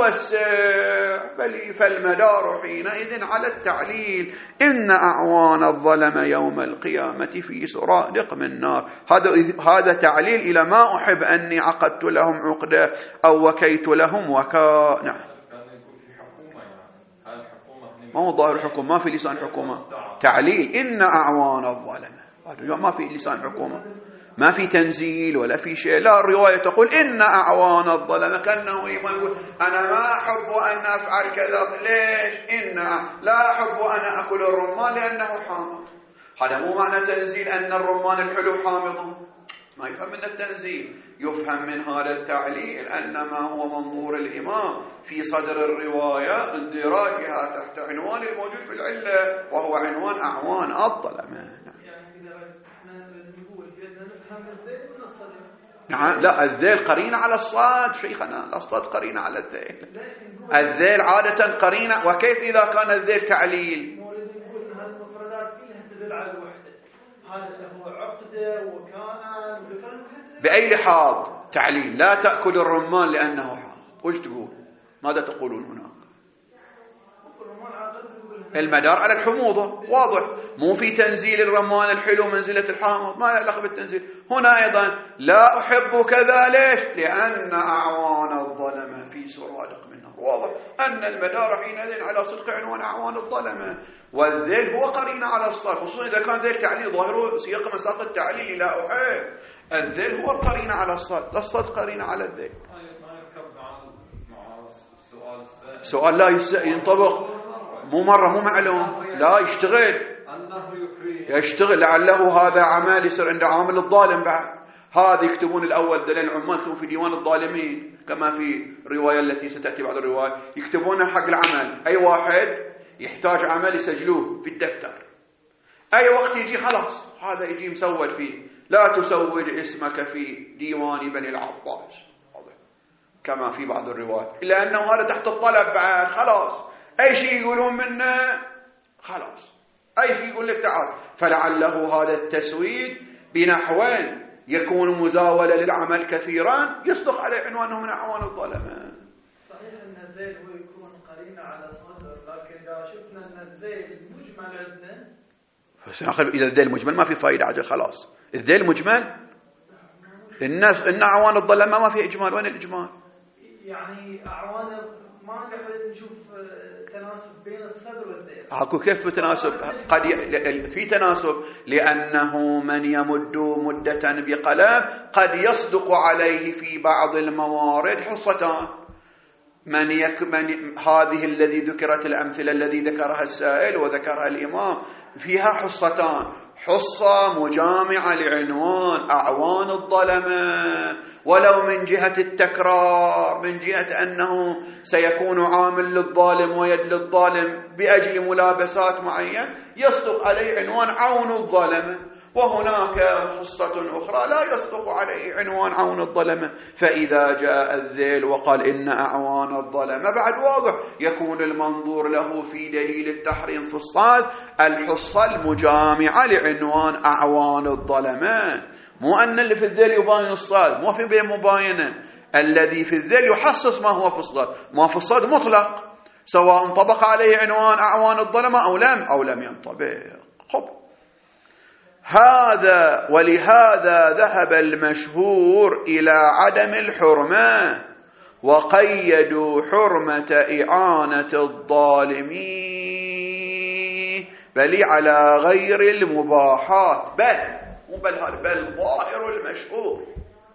وتوسع، بل فالمدار حينئذ على التعليل إن أعوان الظلمة يوم القيامة في سرادق من نار. هذا هذا تعليل إلى ما أحب أني عقدت لهم عقدة أو وكيت لهم وكاء. نعم ما هو ظاهر حكومة، ما في لسان حكومة تعليل إن أعوان الظلمة، ما في لسان حكومة، ما في تنزيل ولا في شيء. لا الرواية تقول إن أعوان الظلمة كأنه الإمام يقول أنا ما أحب أن أفعل كذا. ليش؟ إن لا أحب أن أكل الرمان لأنه حامض. هذا مو معنى تنزيل أن الرمان الحلو حامض، ما يفهم من التنزيل. يفهم من هذا التعليل أن ما هو منظور الإمام في صدر الرواية اندراجها تحت عنوان الموجود في العلة وهو عنوان أعوان الظلمة. نعم لا الذيل قرينة على الصاد شيخنا، الصاد قرينة على الذيل. الذيل عادة قرينة. وكيف إذا كان الذيل تعليل؟ نريد نقول أن هذه المفردات كلها تدل على الوحدة. هذا هو عقدة وكان بأي لحاظ تعليل. لا تأكل الرمان لأنه حامض. وش تقول؟ ماذا تقولون هناك؟ المدار على الحموضة واضح، مو في تنزيل الرمان الحلو منزلة الحامض، ما يعلق بالتنزيل. هنا أيضا لا أحب كذا. ليش؟ لأن أعوان الظلمة في سرادق من نار. واضح أن المدار حينئذ على صدق عنوان أعوان الظلمة. والذيل هو قرينة على الصاد، خصوصا إذا كان ذيل تعليل ظاهره سياق مساق التعليل. لا أحب الذيل هو القرينة على الصاد، لا الصاد قرينة على الذيل. سؤال لا ينطبق مو مرة مو معلوم، لا يشتغل يشتغل لعله هذا عمال يصير عند عامل الظالم بعد. هذا يكتبون الأول دليل العمال يكتبون في ديوان الظالمين كما في الرواية التي ستأتي بعد الرواية، يكتبونها حق العمل. أي واحد يحتاج عمل يسجلوه في الدفتر، أي وقت يجي خلاص هذا يجي مسود فيه. لا تسود اسمك في ديوان بني العباس كما في بعض الروايات، إلا أنه هذا تحت الطلب بعد خلاص أي شيء يقولون منه خلاص أي في يقول لك تعال، فلعله هذا التسويد بنحوين يكون مزاولة للعمل كثيرا يصدق عليه عنوانه من أعوان الظلمة. صحيح أن الذيل هو يكون قرينة على الصدر، لكن إذا شفنا أن الذيل مجمل عندنا فسنأخذ إلى الذيل مجمل ما في فائدة عجل خلاص. الذيل مجمل، الناس إن أعوان الظلمة ما في إجمال. وين الإجمال؟ يعني أعوان ما نقدر نشوف تناسب بين الصدر والذيل. أكو كيف بتناسب؟ قد ي... في تناسب، لأنه من يمد مدة بقلم قد يصدق عليه في بعض الموارد حصتان. من يك من هذه الذي ذكرت الأمثلة الذي ذكرها السائل وذكرها الإمام فيها حصتان، حصة مجامعة لعنوان أعوان الظلمة ولو من جهة التكرار، من جهة أنه سيكون عامل للظالم ويد للظالم بأجل ملابسات معينة يصدق عليه عنوان عون الظلمة، وهناك حصة أخرى لا يصدق عليه عنوان عون الظلمة. فإذا جاء الذيل وقال إن أعوان الظلمة بعد واضح يكون المنظور له في دليل التحريم في الصاد الحصة المجامعة لعنوان أعوان الظلمة، مو أن اللي في الذيل يباين الصاد، مو في بين مباينة. الذي في الذيل يحصص ما هو في الصاد، ما في الصاد مطلق سواء انطبق عليه عنوان أعوان الظلمة أو لم أو لم ينطبق. خب هذا ولهذا ذهب المشهور إلى عدم الحرمة، وقيدوا حرمة إعانة الظالمين بل على غير المباحات. بل بل, بل ظاهر المشهور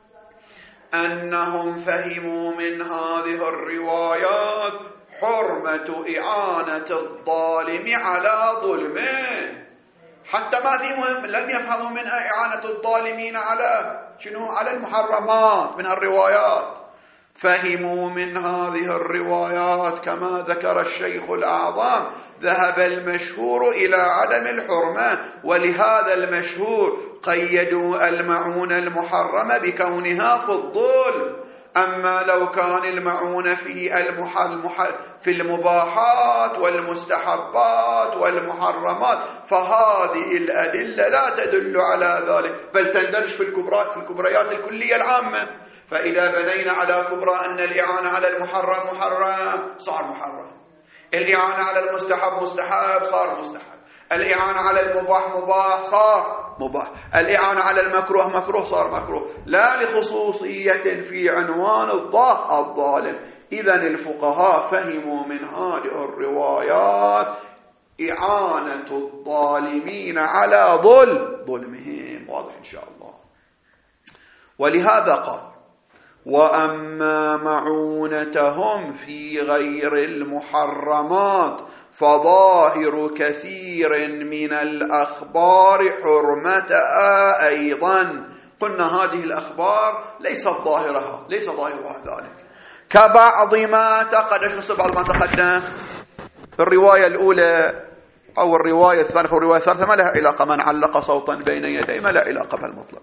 أنهم فهموا من هذه الروايات حرمة إعانة الظالم على ظلمه، حتى ما في مهم لم يفهموا منها إعانة الظالمين على شنو؟ على المحرمات من الروايات. فهموا من هذه الروايات كما ذكر الشيخ الأعظم ذهب المشهور إلى عدم الحرمة، ولهذا المشهور قيدوا المعونة المحرمة بكونها في الظلم. أما لو كان المعونة في المحل محل في المباحات والمستحبات والمحرمات فهذه الأدلة لا تدل على ذلك، بل تندرج في الكبرات في الكبريات الكلية العامة. فإذا بنينا على كبرى أن الإعانة على المحرم محرم صار محرم، الإعانة على المستحب مستحب صار مستحب، الإعانة على المباح مباح صار مباح، الإعانة على المكروه مكروه صار مكروه، لا لخصوصية في عنوان الظالم. إذن الفقهاء فهموا من هذه الروايات إعانة الظالمين على ظلم ظلمهم. واضح إن شاء الله. ولهذا قال وأما معونتهم في غير المحرمات فظاهر كثير من الأخبار حرمتها أيضا. قلنا هذه الأخبار ليست ظاهرها ليس ظاهرها ذلك، كبعض ما تقدم بعض ما تقدم في الرواية الأولى أو الرواية الثانية. والرواية الثالثة ما لها علاقة، من علق صوتا بين يديه ما لها علاقة بالمطلق.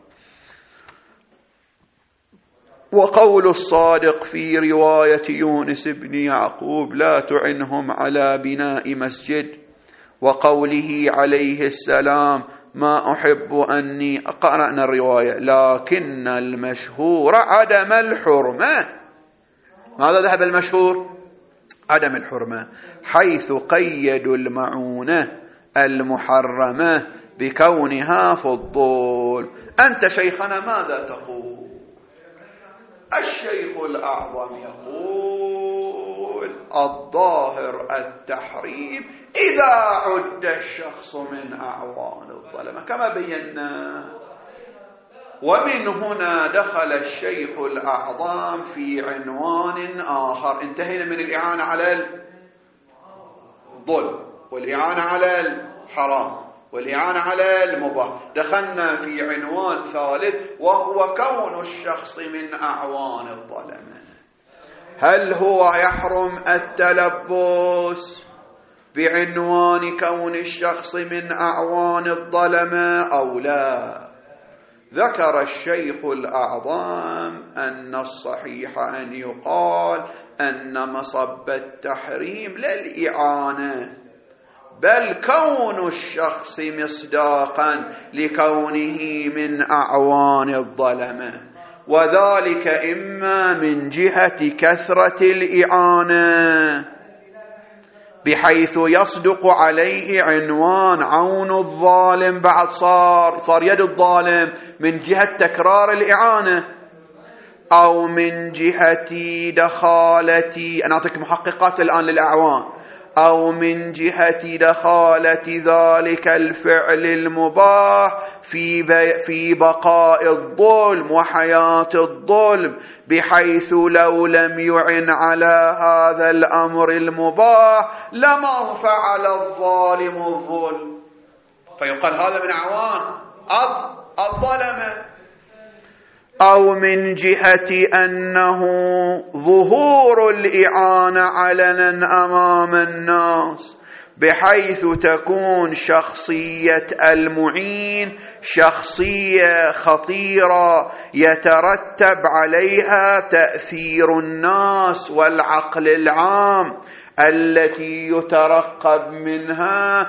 وقول الصادق في رواية يونس بن يعقوب لا تعنهم على بناء مسجد، وقوله عليه السلام ما أحب أني قرأنا الرواية لكن المشهور عدم الحرمة. ماذا ذهب المشهور؟ عدم الحرمة، حيث قيدوا المعونة المحرمة بكونها في الظلم. أنت شيخنا ماذا تقول؟ الشيخ الأعظم يقول الظاهر التحريم إذا عد الشخص من أعوان الظلمة كما بينا. ومن هنا دخل الشيخ الأعظم في عنوان آخر. انتهينا من الإعانة على الظلم والإعانة على الحرام والإعانة على المباح، دخلنا في عنوان ثالث وهو كون الشخص من أعوان الظلمة. هل هو يحرم التلبس بعنوان كون الشخص من أعوان الظلمة أو لا؟ ذكر الشيخ الأعظم أن الصحيح أن يقال أن مصب التحريم لا الإعانة بل كون الشخص مصداقا لكونه من أعوان الظلمة، وذلك إما من جهة كثرة الإعانة بحيث يصدق عليه عنوان عون الظالم، بعد صار صار يد الظالم من جهة تكرار الإعانة، أو من جهة دخالة، أنا أعطيك محققات الآن للأعوان، أو من جهة دخالة ذلك الفعل المباح في في بقاء الظلم وحياة الظلم، بحيث لو لم يعن على هذا الأمر المباح لما فعل الظالم الظلم، فيقال هذا من أعوان الظلمة. أو من جهة أنه ظهور الإعانة علنا أمام الناس، بحيث تكون شخصية المعين شخصية خطيرة يترتب عليها تأثير الناس والعقل العام، التي يترقب منها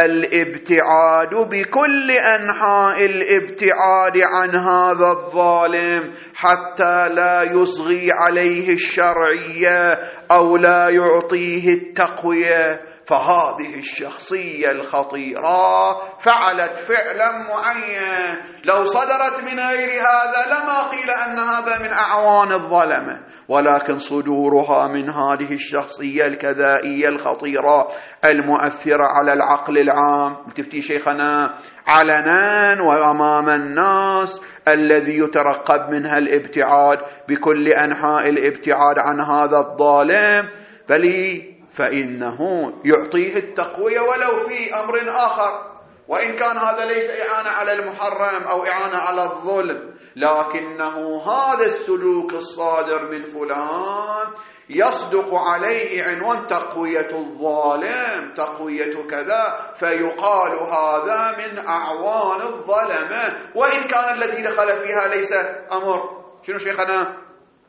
الابتعاد بكل أنحاء الابتعاد عن هذا الظالم، حتى لا يصغي عليه الشرعية أو لا يعطيه التقوية. فهذه الشخصية الخطيرة فعلت فعلا معين، لو صدرت من غير هذا لما قيل أن هذا من أعوان الظلمة، ولكن صدورها من هذه الشخصية الكذائية الخطيرة المؤثرة على العقل العام، تفتي شيخنا، علنا وأمام الناس، الذي يترقب منها الابتعاد بكل أنحاء الابتعاد عن هذا الظالم، بل فإنه يعطيه التقوية ولو في أمر آخر، وإن كان هذا ليس إعانة على المحرم أو إعانة على الظلم، لكنه هذا السلوك الصادر من فلان يصدق عليه عنوان تقوية الظالم، تقوية كذا، فيقال هذا من أعوان الظلمة، وإن كان الذي دخل فيها ليس أمر شنو شيخنا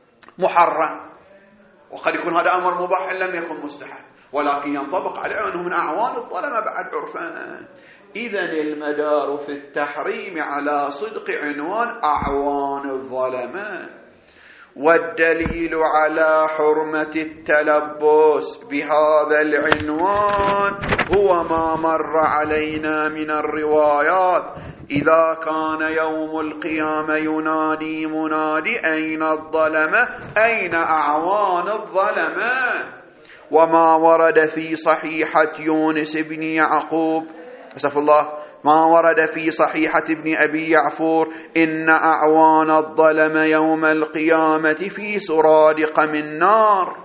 محرم، وقد يكون هذا أمر مباح لم يكن مستحب، ولكن ينطبق عليه أنه من أعوان الظلمة بعد عرفان. إذن المدار في التحريم على صدق عنوان أعوان الظلمة، والدليل على حرمة التلبس بهذا العنوان هو ما مر علينا من الروايات. إذا كان يوم القيامة ينادي منادي أين الظلمة، أين أعوان الظلمة، وما ورد في صحيحة يونس بن يعقوب أسف الله ما ورد في صحيحة ابن أبي يعفور إن أعوان الظلمة يوم القيامة في سرادق من نار،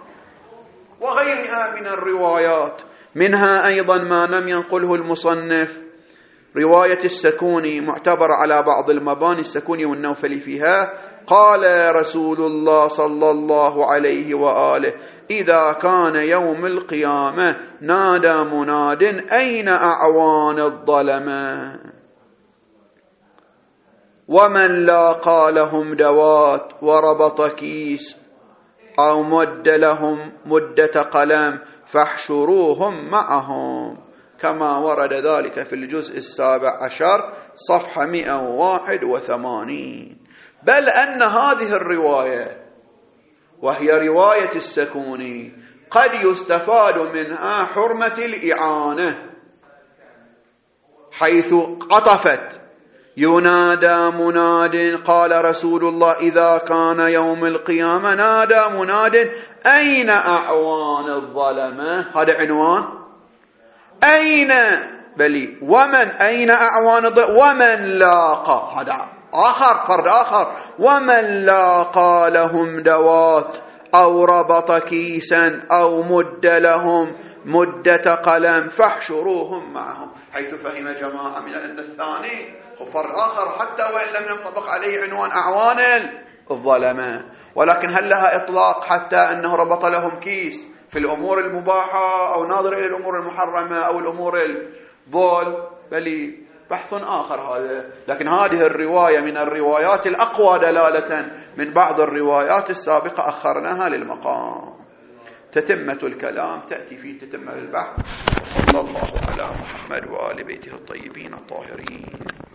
وغيرها من الروايات. منها أيضا ما لم ينقله المصنف رواية السكوني معتبر على بعض المباني السكوني والنوفلي فيها، قال رسول الله صلى الله عليه وآله إذا كان يوم القيامة نادى مناد أين أعوان الظلمة، ومن لاقى لهم دوات وربط كيس أو مد لهم مدة قلم فاحشروهم معهم، كما ورد ذلك في الجزء السابع عشر صفحة مئة وواحد وثمانين. بل أن هذه الرواية وهي رواية السكوني قد يستفاد منها حرمة الإعانة، حيث عطفت ينادى مناد، قال رسول الله إذا كان يوم القيامة نادى مناد أين أعوان الظلمة، هذا عنوان أين، بل ومن أين أعوان الظلمة، ومن لاقى، هذا آخر فرد آخر، ومن لاقى لهم دوات أو ربط كيسا أو مد لهم مدة قلم فاحشروهم معهم، حيث فهم جماعة من أن الثاني فرد آخر حتى وإن لم ينطبق عليه عنوان أعوان الظلمة، ولكن هل لها إطلاق حتى أنه ربط لهم كيس في الأمور المباحة أو ناظر إلى الأمور المحرمة أو الأمور الضول، بل بحث آخر هذا. لكن هذه الرواية من الروايات الأقوى دلالة من بعض الروايات السابقة أخرناها للمقام. تتمة الكلام تأتي في تتمة البحث. وصلى الله على محمد وآل بيته الطيبين الطاهرين.